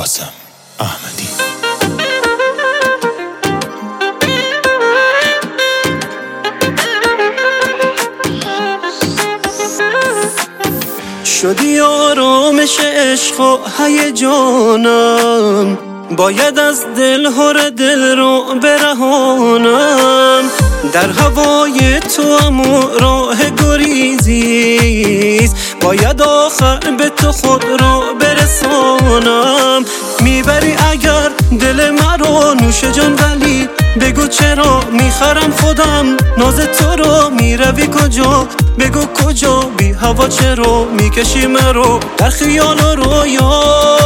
قاسم احمدی. شدی آرامش عشق و هیجانم، باید از دل هر دل رو برهانم. در هوای تو امو راه گریزیست، باید آخر به تو خود رو برسانم. میبری اگر دل مرا نوش جان، ولی بگو چرا میخرم خودم ناز تو رو. میروی کجا بگو کجا، بی هوا چرا میکشی مرا در خیال و رویا.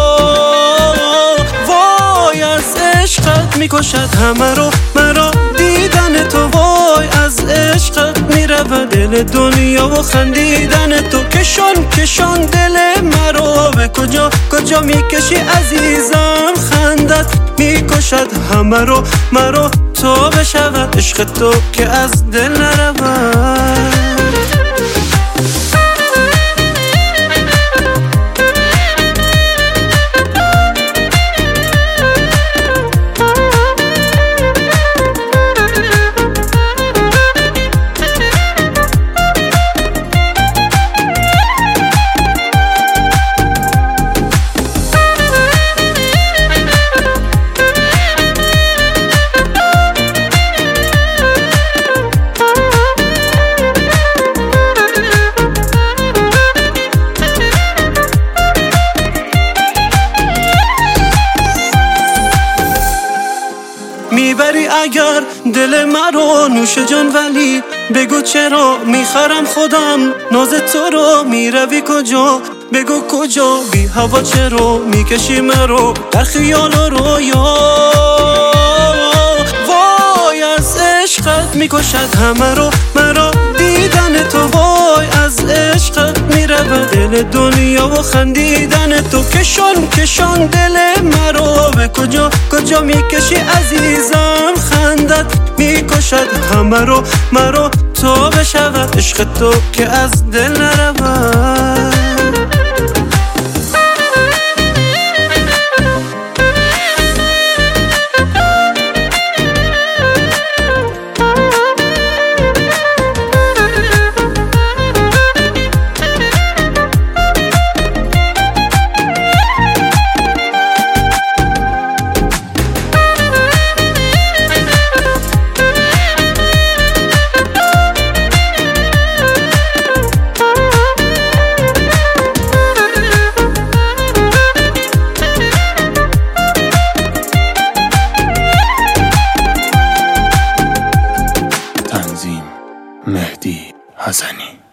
وای از عشقت میکشد همه رو مرا دیدن تو. وای از عشقت میرود دل دنیا و خندیدن تو. کشان دل مرا به کجا کجا میکشی عزیزم. خندت میکشد همه رو مرا تا بشود عشق تو که از دل نرود. میبری اگر دل مرا نوش جان، ولی بگو چرا میخرم خودم ناز تو رو. میروی کجا بگو کجا، بی هوا چرا میکشی مرا در خیال و رویا. وای از عشقت میکشد همه رو مرا دیدن تو. وای از عشقت میرود دل دنیا و خندیدن تو. کشان دل مرا به کجا کجا میکشی عزیزم. خندت میکشد همه رو مرا تا بشود عشق تو که از دل نرود. مهدی حسنی.